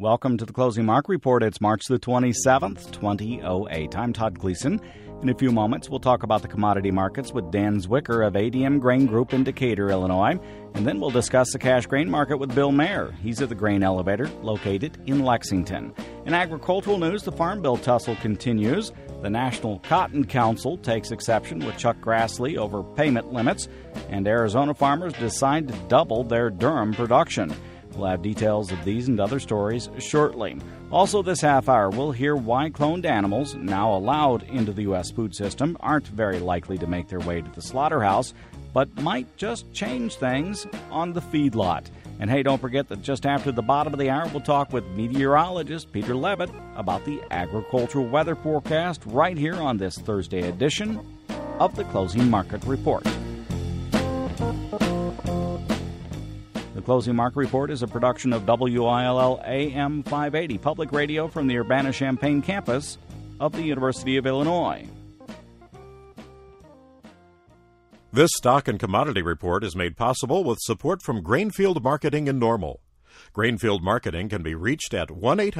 Welcome to the Closing Market Report. It's March the 27th, 2008. I'm Todd Gleason. In a few moments, we'll talk about the commodity markets with Dan Zwicker of ADM Grain Group in Decatur, Illinois. And then we'll discuss the cash grain market with Bill Mayer. He's at the Grain Elevator, located in Lexington. In agricultural news, the Farm Bill tussle continues. The National Cotton Council takes exception with Chuck Grassley over payment limits. And Arizona farmers decide to double their durum production. We'll have details of these and other stories shortly. Also this half hour, we'll hear why cloned animals, now allowed into the U.S. food system, aren't very likely to make their way to the slaughterhouse, but might just change things on the feedlot. And hey, don't forget that just after the bottom of the hour, we'll talk with meteorologist Peter Levitt about the agricultural weather forecast right here on this Thursday edition of the Closing Market Report. The Closing Market Report is a production of WILL AM 580, public radio from the Urbana-Champaign campus of the University of Illinois. This stock and commodity report is made possible with support from Grainfield Marketing in Normal. Grainfield Marketing can be reached at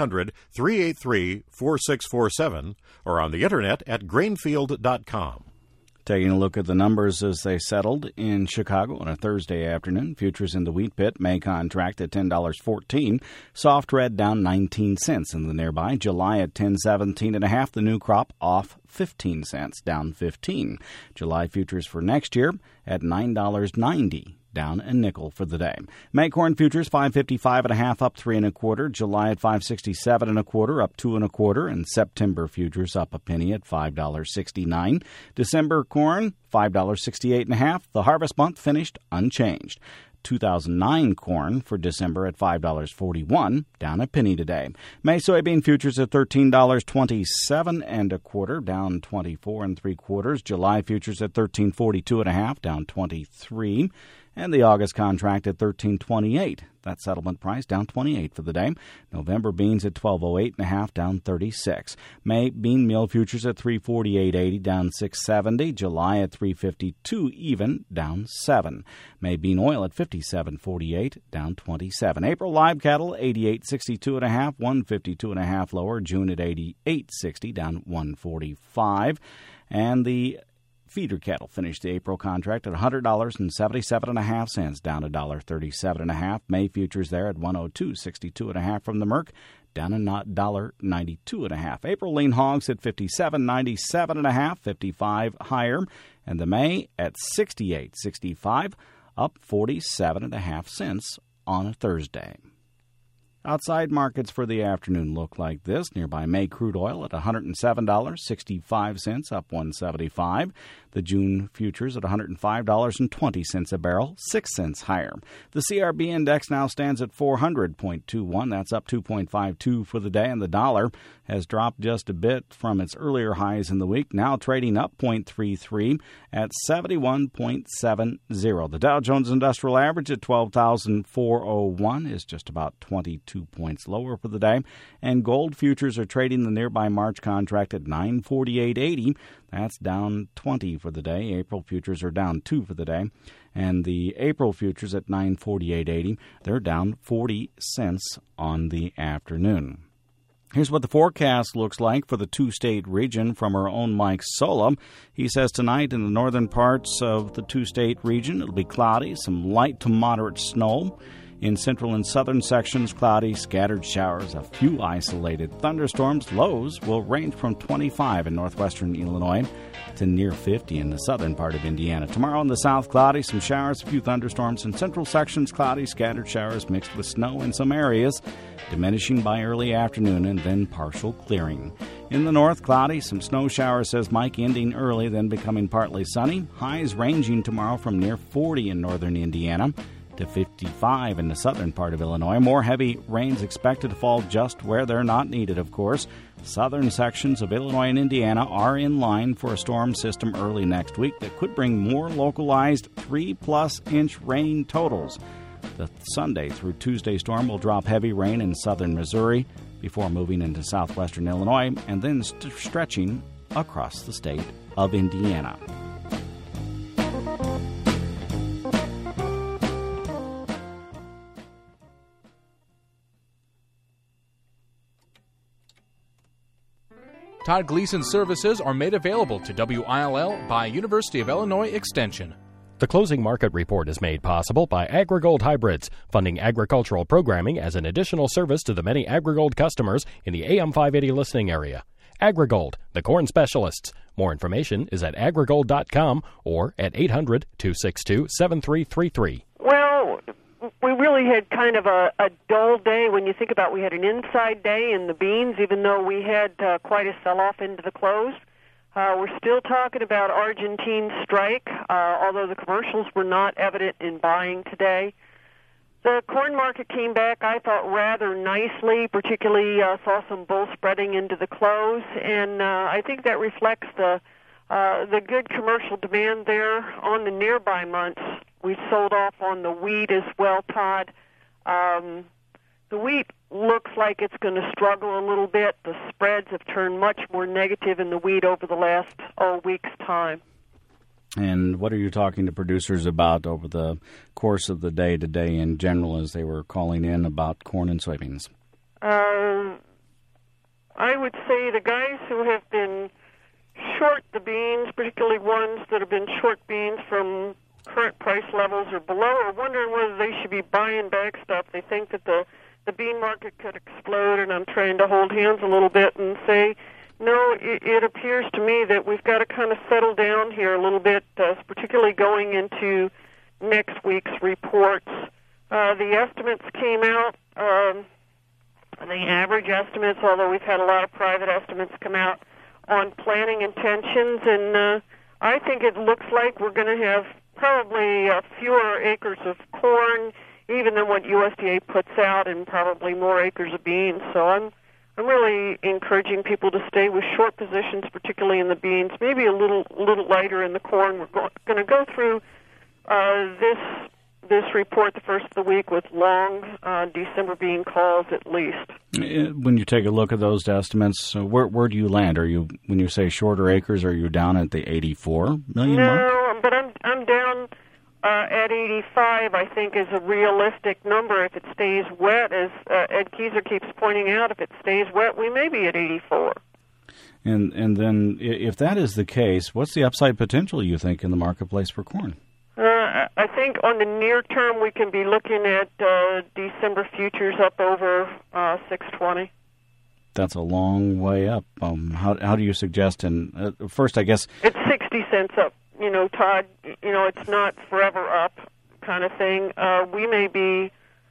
1-800-383-4647 or on the internet at grainfield.com. Taking a look at the numbers as they settled in Chicago on a Thursday afternoon. Futures in the wheat pit may contract at $10.14. Soft red down 19 cents in the nearby. July at $10.17.5. The new crop off 15 cents, down 15. July futures for next year at $9.90. Down a nickel for the day. May corn futures $5.55.5 up 3 1/4. July at $5.67 1/4 up 2 1/4, and September futures up a penny at $5.69. December corn $5.68.5. The harvest month finished unchanged. 2009 corn for December at $5.41, down a penny today. May soybean futures at $13.27 1/4, down 24 3/4. July futures at $13.42.5, down 23. And the August contract at $13.28. That settlement price down 28 for the day. November beans at $12.08.5, down 36. May bean meal futures at $3.48.80, down 6.70. July at $3.52 even, down 7. May bean oil at $57.48, down 27. April live cattle $88.62.5, $152.5 lower. June at $88.60, down $145. And the feeder cattle finished the April contract at $100.77.5, down $1.37.5. May futures there at $102.62.5 from the Merc, down $1.92.5. April lean hogs at $57.97.5, 55 higher, and the May at $68.65, up 47.5 cents on a Thursday. Outside markets for the afternoon look like this. Nearby May crude oil at $107.65, up $1.75. The June futures at $105.20 a barrel, 6 cents higher. The CRB index now stands at 400.21. That's up 2.52 for the day, and the dollar has dropped just a bit from its earlier highs in the week, now trading up 0.33 at 71.70. The Dow Jones Industrial Average at 12,401 is just about 22 points lower for the day, and gold futures are trading the nearby March contract at $948.80. That's down 20 for the day. April futures are down 2 for the day, and the April futures at $948.80. They're down 40 cents on the afternoon. Here's what the forecast looks like for the two-state region from our own Mike Sola. He says tonight in the northern parts of the two-state region, it'll be cloudy, some light to moderate snow. In central and southern sections, cloudy, scattered showers, a few isolated thunderstorms. Lows will range from 25 in northwestern Illinois to near 50 in the southern part of Indiana. Tomorrow in the south, cloudy, some showers, a few thunderstorms. In central sections, cloudy, scattered showers mixed with snow in some areas, diminishing by early afternoon and then partial clearing. In the north, cloudy, some snow showers, says Mike, ending early, then becoming partly sunny. Highs ranging tomorrow from near 40 in northern Indiana to 55 in the southern part of Illinois. More heavy rains expected to fall just where they're not needed, of course. Southern sections of Illinois and Indiana are in line for a storm system early next week that could bring more localized 3+ inch rain totals. The Sunday through Tuesday storm will drop heavy rain in southern Missouri before moving into southwestern Illinois and then stretching across the state of Indiana. Todd Gleason services are made available to WILL by University of Illinois Extension. The closing market report is made possible by AgriGold Hybrids, funding agricultural programming as an additional service to the many AgriGold customers in the AM 580 listening area. AgriGold, the corn specialists. More information is at agrigold.com or at 800-262-7333. Well, we really had kind of a dull day when you think about we had an inside day in the beans, even though we had quite a sell-off into the close. We're still talking about Argentine strike, although the commercials were not evident in buying today. The corn market came back, I thought, rather nicely, particularly saw some bull spreading into the close, and I think that reflects the good commercial demand there on the nearby months. We sold off on the wheat as well, Todd. The wheat looks like it's going to struggle a little bit. The spreads have turned much more negative in the wheat over the last week's time. And what are you talking to producers about over the course of the day today in general as they were calling in about corn and soybeans? I would say the guys who have been short the beans, particularly ones that have been short beans from current price levels or below, are wondering whether they should be buying back stuff. They think that the bean market could explode, and I'm trying to hold hands a little bit and say, no, it appears to me that we've got to kind of settle down here a little bit, particularly going into next week's reports. The estimates came out, the average estimates, although we've had a lot of private estimates come out on planting intentions, and I think it looks like we're going to have probably fewer acres of corn even than what USDA puts out, and probably more acres of beans. So I'm really encouraging people to stay with short positions, particularly in the beans, maybe a little lighter in the corn. We're going to go through this report the first of the week with long December bean calls at least. When you take a look at those estimates, where do you land? Are you, when you say shorter acres, are you down at the 84 million mark? No, but I'm down at 85, I think, is a realistic number if it stays wet. As Ed Keyser keeps pointing out, if it stays wet, we may be at 84. And then if that is the case, what's the upside potential, you think, in the marketplace for corn? I think on the near term we can be looking at December futures up over 620. That's a long way up. How do you suggest? And first, I guess it's 60 cents up. You know, Todd, it's not forever up kind of thing. We may be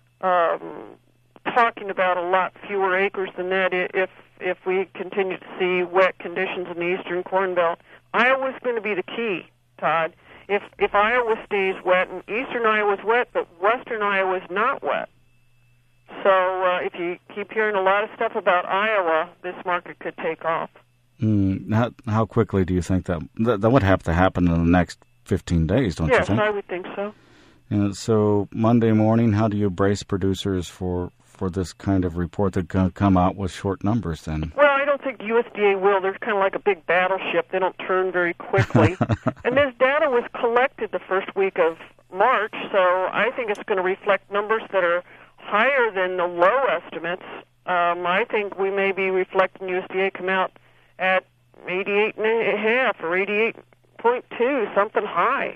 talking about a lot fewer acres than that if we continue to see wet conditions in the eastern Corn Belt. Iowa's going to be the key, Todd. If Iowa stays wet, and eastern Iowa's wet, but western Iowa's not wet. So if you keep hearing a lot of stuff about Iowa, this market could take off. How quickly do you think that would have to happen in the next 15 days, don't you think? Yes, I would think so. And so Monday morning, how do you brace producers for this kind of report that can come out with short numbers then? Well, I don't think USDA will. They're kind of like a big battleship. They don't turn very quickly. And this data was collected the first week of March, so I think it's going to reflect numbers that are higher than the low estimates. I think we may be reflecting USDA come out at 88.5 or 88.2, something high.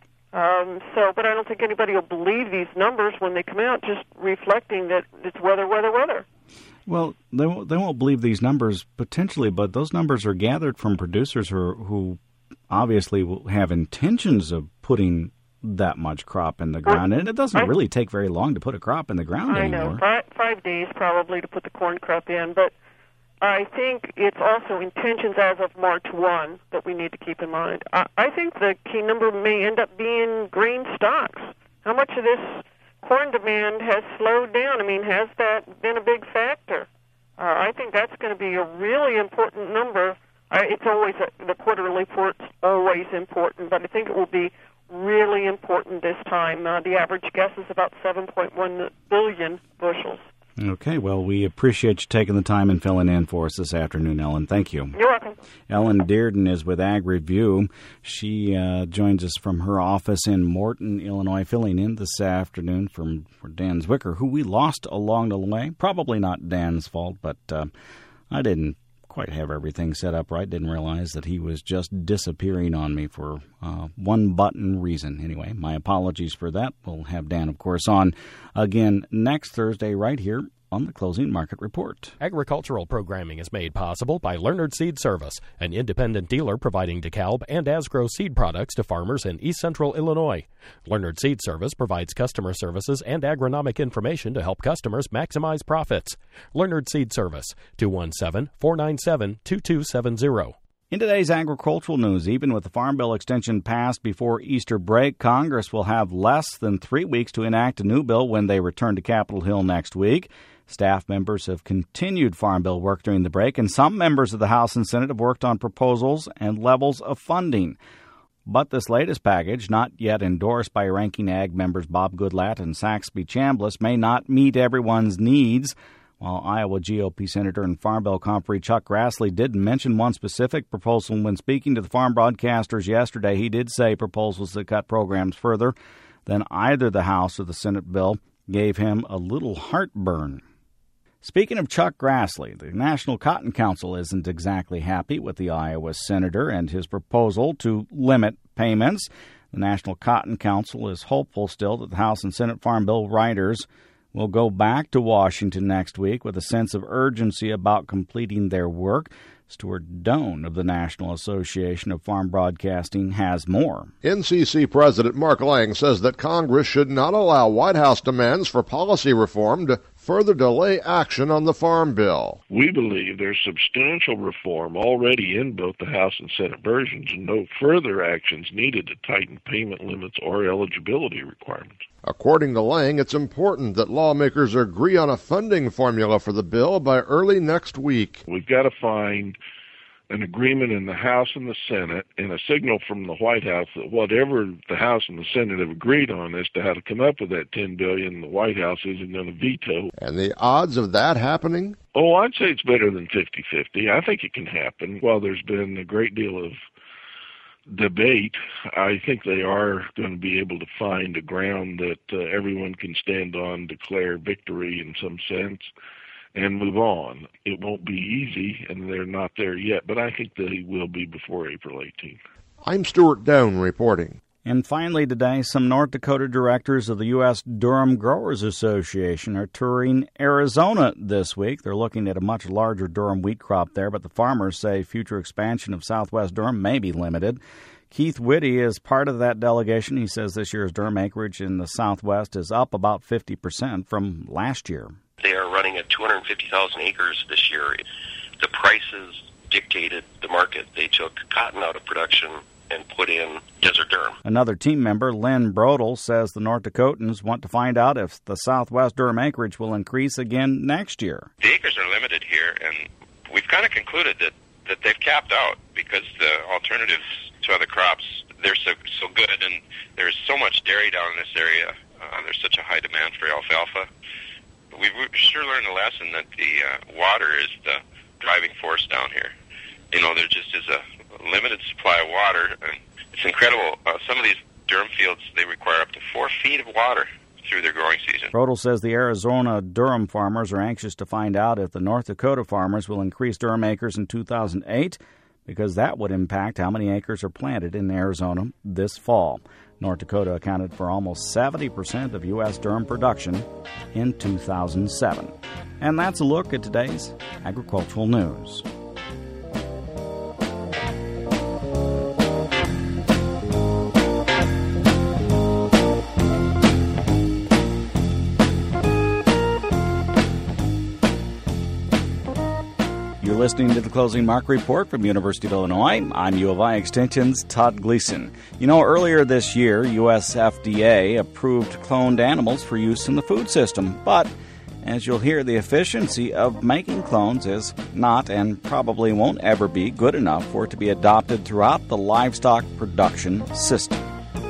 But I don't think anybody will believe these numbers when they come out, just reflecting that it's weather. Well, they won't believe these numbers potentially, but those numbers are gathered from producers who obviously will have intentions of putting that much crop in the ground, and it doesn't really take very long to put a crop in the ground anymore. I know, 5 days probably to put the corn crop in, but I think it's also intentions as of March 1 that we need to keep in mind. I think the key number may end up being grain stocks. How much of this corn demand has slowed down? I mean, has that been a big factor? I think that's going to be a really important number. It's always the quarterly report's always important, but I think it will be really important this time. The average guess is about 7.1 billion bushels. Okay, well, we appreciate you taking the time and filling in for us this afternoon, Ellen. Thank you. You're welcome. Ellen Dearden is with Ag Review. She joins us from her office in Morton, Illinois, filling in this afternoon for Dan Zwicker, who we lost along the way. Probably not Dan's fault, but I didn't quite have everything set up right. Didn't realize that he was just disappearing on me for one button reason. Anyway, my apologies for that. We'll have Dan, of course, on again next Thursday right here on the Closing Market Report. Agricultural programming is made possible by Leonard Seed Service, an independent dealer providing DeKalb and Asgrow seed products to farmers in East Central Illinois. Leonard Seed Service provides customer services and agronomic information to help customers maximize profits. Leonard Seed Service, 217-497-2270. In today's agricultural news, even with the Farm Bill extension passed before Easter break, Congress will have less than 3 weeks to enact a new bill when they return to Capitol Hill next week. Staff members have continued Farm Bill work during the break, and some members of the House and Senate have worked on proposals and levels of funding. But this latest package, not yet endorsed by ranking ag members Bob Goodlatte and Saxby Chambliss, may not meet everyone's needs. While Iowa GOP Senator and Farm Bill conferee Chuck Grassley did mention one specific proposal when speaking to the farm broadcasters yesterday, he did say proposals that cut programs further than either the House or the Senate bill gave him a little heartburn. Speaking of Chuck Grassley, the National Cotton Council isn't exactly happy with the Iowa senator and his proposal to limit payments. The National Cotton Council is hopeful still that the House and Senate Farm Bill writers will go back to Washington next week with a sense of urgency about completing their work. Stuart Doan of the National Association of Farm Broadcasting has more. NCC President Mark Lang says that Congress should not allow White House demands for policy reform to further delay action on the Farm Bill. We believe there's substantial reform already in both the House and Senate versions and no further actions needed to tighten payment limits or eligibility requirements. According to Lang, it's important that lawmakers agree on a funding formula for the bill by early next week. We've got to find an agreement in the House and the Senate and a signal from the White House that whatever the House and the Senate have agreed on as to how to come up with that $10 billion, the White House isn't going to veto. And the odds of that happening? Oh, I'd say it's better than 50-50. I think it can happen. While there's been a great deal of debate, I think they are going to be able to find a ground that everyone can stand on, declare victory in some sense, and move on. It won't be easy, and they're not there yet, but I think they will be before April 18th. I'm Stuart Doan reporting. And finally today, some North Dakota directors of the U.S. Durum Growers Association are touring Arizona this week. They're looking at a much larger durum wheat crop there, but the farmers say future expansion of Southwest durum may be limited. Keith Whitty is part of that delegation. He says this year's durum acreage in the Southwest is up about 50% from last year. They are running at 250,000 acres this year. The prices dictated the market. They took cotton out of production and put in desert durum. Another team member, Lynn Brodel, says the North Dakotans want to find out if the Southwest durum acreage will increase again next year. The acres are limited here, and we've kind of concluded that they've capped out because the alternatives to other crops, they're so good, and there's so much dairy down in this area. There's such a high demand for alfalfa. We've sure learned a lesson that the water is the driving force down here. You know, there just is a limited supply of water, and it's incredible. Some of these durum fields, they require up to 4 feet of water through their growing season. Brodel says the Arizona durum farmers are anxious to find out if the North Dakota farmers will increase durum acres in 2008, because that would impact how many acres are planted in Arizona this fall. North Dakota accounted for almost 70% of U.S. durum production in 2007. And that's a look at today's agricultural news. Listening to the Closing Market Report from University of Illinois. I'm U of I Extension's Todd Gleason. You know, earlier this year, U.S. FDA approved cloned animals for use in the food system. But, as you'll hear, the efficiency of making clones is not and probably won't ever be good enough for it to be adopted throughout the livestock production system.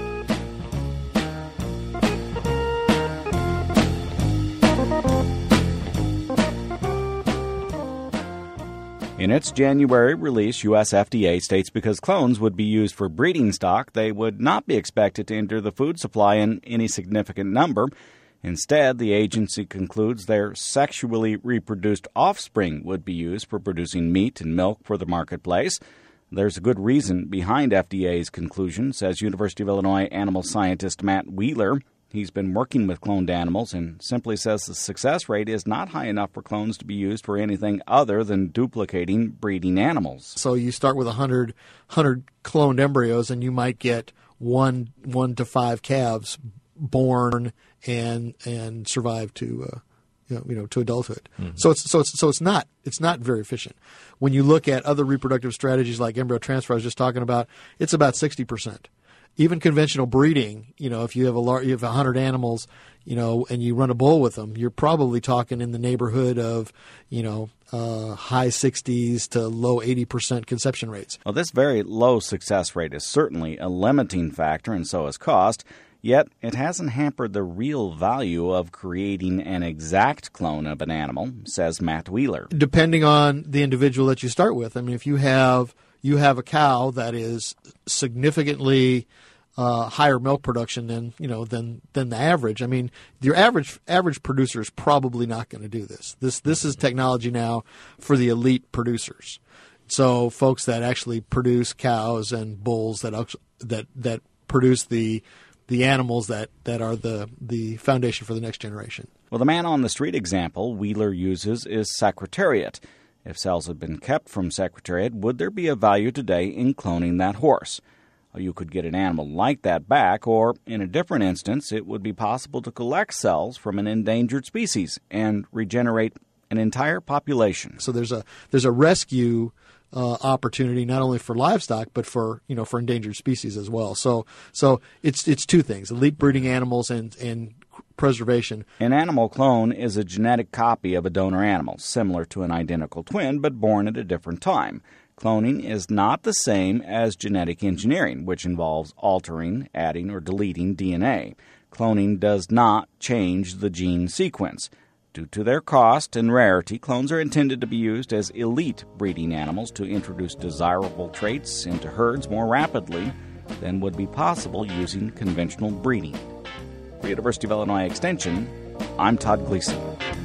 In its January release, U.S. FDA states because clones would be used for breeding stock, they would not be expected to enter the food supply in any significant number. Instead, the agency concludes their sexually reproduced offspring would be used for producing meat and milk for the marketplace. There's a good reason behind FDA's conclusion, says University of Illinois animal scientist Matt Wheeler. He's been working with cloned animals and simply says the success rate is not high enough for clones to be used for anything other than duplicating breeding animals. So you start with 100 cloned embryos, and you might get one to 5 calves born and survive to to adulthood. Mm-hmm. So it's not very efficient. When you look at other reproductive strategies like embryo transfer, I was just talking about, it's about 60%. Even conventional breeding, if you have 100 animals, and you run a bull with them, you're probably talking in the neighborhood of, high 60s to low 80% conception rates. Well, this very low success rate is certainly a limiting factor, and so is cost. Yet it hasn't hampered the real value of creating an exact clone of an animal, says Matt Wheeler. Depending on the individual that you start with. I mean, if you have a cow that is significantly higher milk production than the average. I mean, your average producer is probably not going to do this. This is technology now for the elite producers. So folks that actually produce cows and bulls that produce the animals that are the foundation for the next generation. Well, the man on the street example Wheeler uses is Secretariat. If cells had been kept from Secretariat, would there be a value today in cloning that horse? You could get an animal like that back, or, in a different instance, it would be possible to collect cells from an endangered species and regenerate an entire population. So there's a rescue opportunity not only for livestock but for endangered species as well. So it's two things: elite breeding animals and preservation. An animal clone is a genetic copy of a donor animal, similar to an identical twin but born at a different time. Cloning is not the same as genetic engineering, which involves altering, adding, or deleting DNA. Cloning does not change the gene sequence. Due to their cost and rarity, clones are intended to be used as elite breeding animals to introduce desirable traits into herds more rapidly than would be possible using conventional breeding. For University of Illinois Extension, I'm Todd Gleason.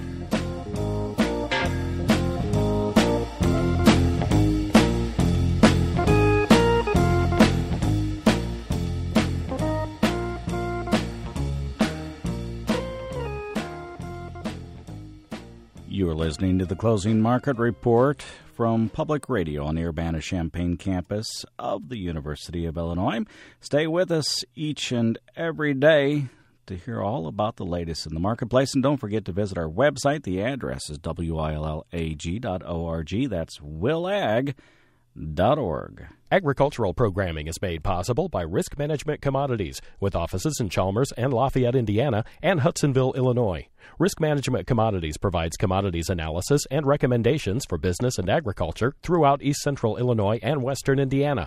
You are listening to the Closing Market Report from Public Radio on the Urbana-Champaign campus of the University of Illinois. Stay with us each and every day to hear all about the latest in the marketplace. And don't forget to visit our website. The address is willag.org. That's willag.org. Agricultural programming is made possible by Risk Management Commodities, with offices in Chalmers and Lafayette, Indiana, and Hudsonville, Illinois. Risk Management Commodities provides commodities analysis and recommendations for business and agriculture throughout East Central Illinois and Western Indiana.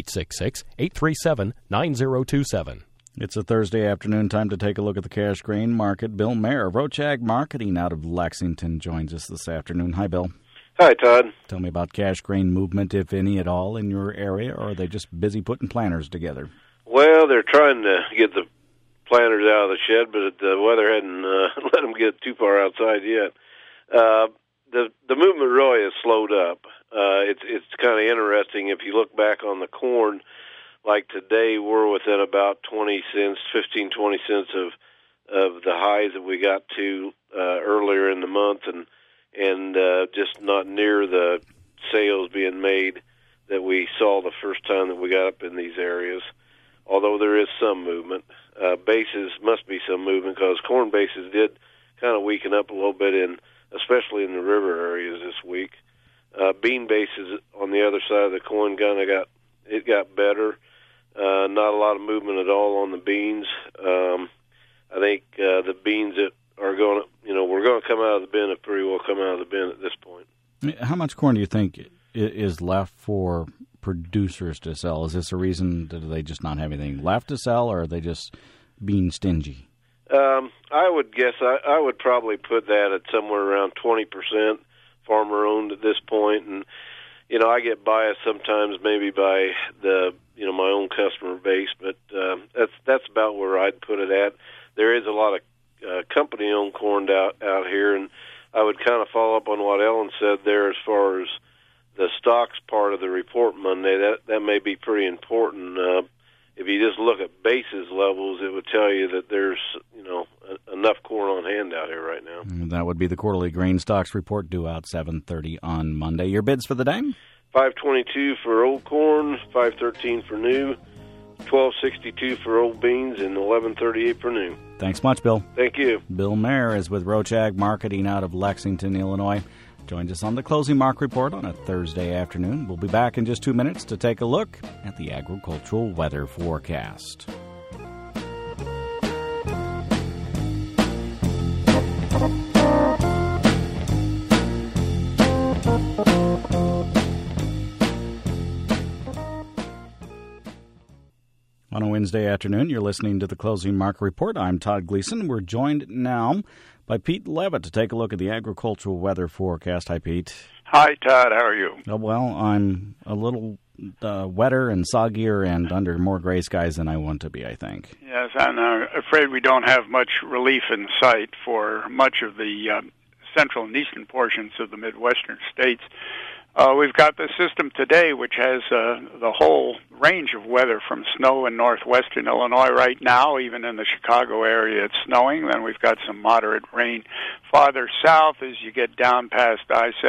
866-837-9027. It's a Thursday afternoon, time to take a look at the cash grain market. Bill Mayer of Roach Ag Marketing out of Lexington joins us this afternoon. Hi, Bill. Hi, Todd. Tell me about cash grain movement, if any at all, in your area, or are they just busy putting planters together? Well, they're trying to get the planters out of the shed, but the weather hadn't let them get too far outside yet. The movement really has slowed up. It's kind of interesting. If you look back on the corn, like today, we're within about 20 cents of the highs that we got to earlier in the month, and just not near the sales being made that we saw the first time that we got up in these areas, although there is some movement. Bases must be some movement because corn bases did kind of weaken up a little bit, especially in the river areas this week. Bean bases on the other side of the coin kind of got better. Not a lot of movement at all on the beans. I think the beans that are going to, we're going to come out of the bin, have pretty well come out of the bin at this point. How much corn do you think is left for producers to sell? Is this a reason that they just not have anything left to sell, or are they just being stingy? I would guess I would probably put that at somewhere around 20% farmer-owned at this point. And, I get biased sometimes maybe by the, my own customer base, but that's about where I'd put it at. There is a lot of company-owned corn out here, and I would kind of follow up on what Ellen said there as far as the stocks part of the report Monday. That may be pretty important. If you just look at basis levels, it would tell you that there's enough corn on hand out here right now. That would be the quarterly grain stocks report due out 7:30 on Monday. Your bids for the day? $5.22 for old corn, $5.13 for new, $12.62 for old beans, and $11.38 for new. Thanks much, Bill. Thank you. Bill Mayer is with Roach Ag Marketing out of Lexington, Illinois. Joins us on the Closing Mark Report on a Thursday afternoon. We'll be back in just 2 minutes to take a look at the agricultural weather forecast. On a Wednesday afternoon, you're listening to the Closing Mark Report. I'm Todd Gleason. We're joined now by Pete Levitt to take a look at the agricultural weather forecast. Hi, Pete. Hi, Todd. How are you? Well, I'm a little wetter and soggier and under more gray skies than I want to be, I think. Yes, I'm afraid we don't have much relief in sight for much of the central and eastern portions of the Midwestern states. We've got the system today, which has the whole range of weather from snow in northwestern Illinois right now. Even in the Chicago area, it's snowing. Then we've got some moderate rain farther south as you get down past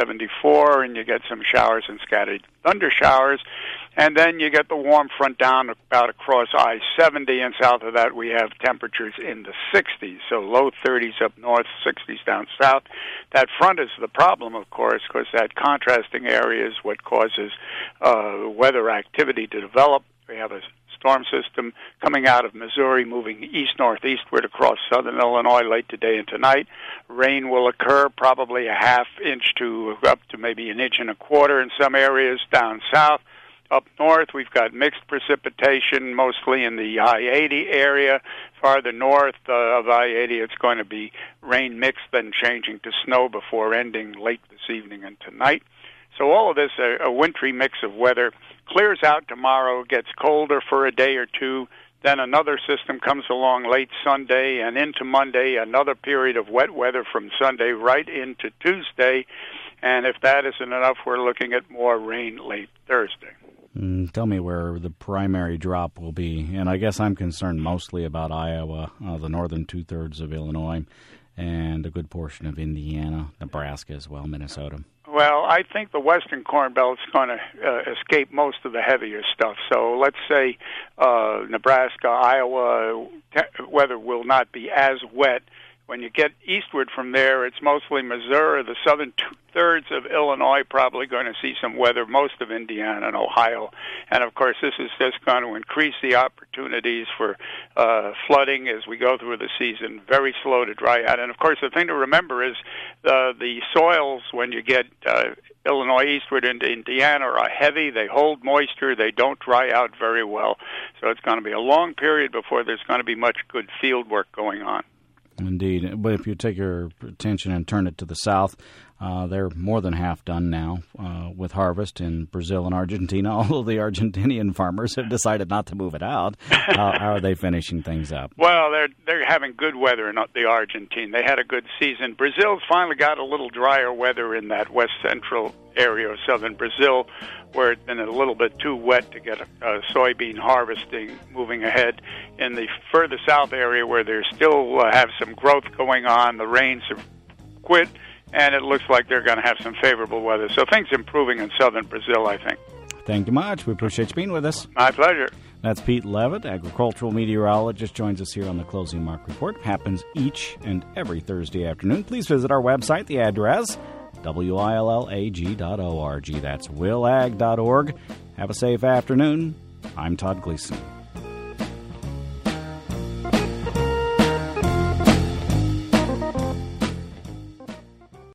I-74, and you get some showers and scattered thunder showers. And then you get the warm front down about across I-70, and south of that we have temperatures in the 60s, so low 30s up north, 60s down south. That front is the problem, of course, because that contrasting area is what causes weather activity to develop. We have a storm system coming out of Missouri, moving east-northeastward across southern Illinois late today and tonight. Rain will occur, probably a half inch to up to maybe an inch and a quarter in some areas down south. Up north, we've got mixed precipitation, mostly in the I-80 area. Farther north of I-80, it's going to be rain mixed, then changing to snow before ending late this evening and tonight. So all of this, a wintry mix of weather, clears out tomorrow, gets colder for a day or two. Then another system comes along late Sunday and into Monday, another period of wet weather from Sunday right into Tuesday. And if that isn't enough, we're looking at more rain late Thursday. Tell me where the primary drop will be. And I guess I'm concerned mostly about Iowa, the northern two-thirds of Illinois, and a good portion of Indiana, Nebraska as well, Minnesota. Well, I think the western Corn Belt's going to escape most of the heavier stuff. So let's say Nebraska, Iowa, weather will not be as wet. When you get eastward from there, it's mostly Missouri, the southern two-thirds of Illinois, probably going to see some weather, most of Indiana and Ohio. And, of course, this is just going to increase the opportunities for flooding as we go through the season, very slow to dry out. And, of course, the thing to remember is the soils, when you get Illinois eastward into Indiana, are heavy. They hold moisture. They don't dry out very well. So it's going to be a long period before there's going to be much good field work going on. Indeed. But if you take your attention and turn it to the south, they're more than half done now with harvest in Brazil and Argentina, although the Argentinian farmers have decided not to move it out. How are they finishing things up? Well, they're having good weather in the Argentine. They had a good season. Brazil's finally got a little drier weather in that west central area of southern Brazil, where it's been a little bit too wet to get a soybean harvesting moving ahead. In the further south area, where they still have some growth going on, the rains have quit, and it looks like they're going to have some favorable weather. So things improving in southern Brazil, I think. Thank you much. We appreciate you being with us. My pleasure. That's Pete Levitt, agricultural meteorologist, joins us here on the Closing Mark Report. Happens each and every Thursday afternoon. Please visit our website. The address, willag.org. That's willag.org. Have a safe afternoon. I'm Todd Gleason.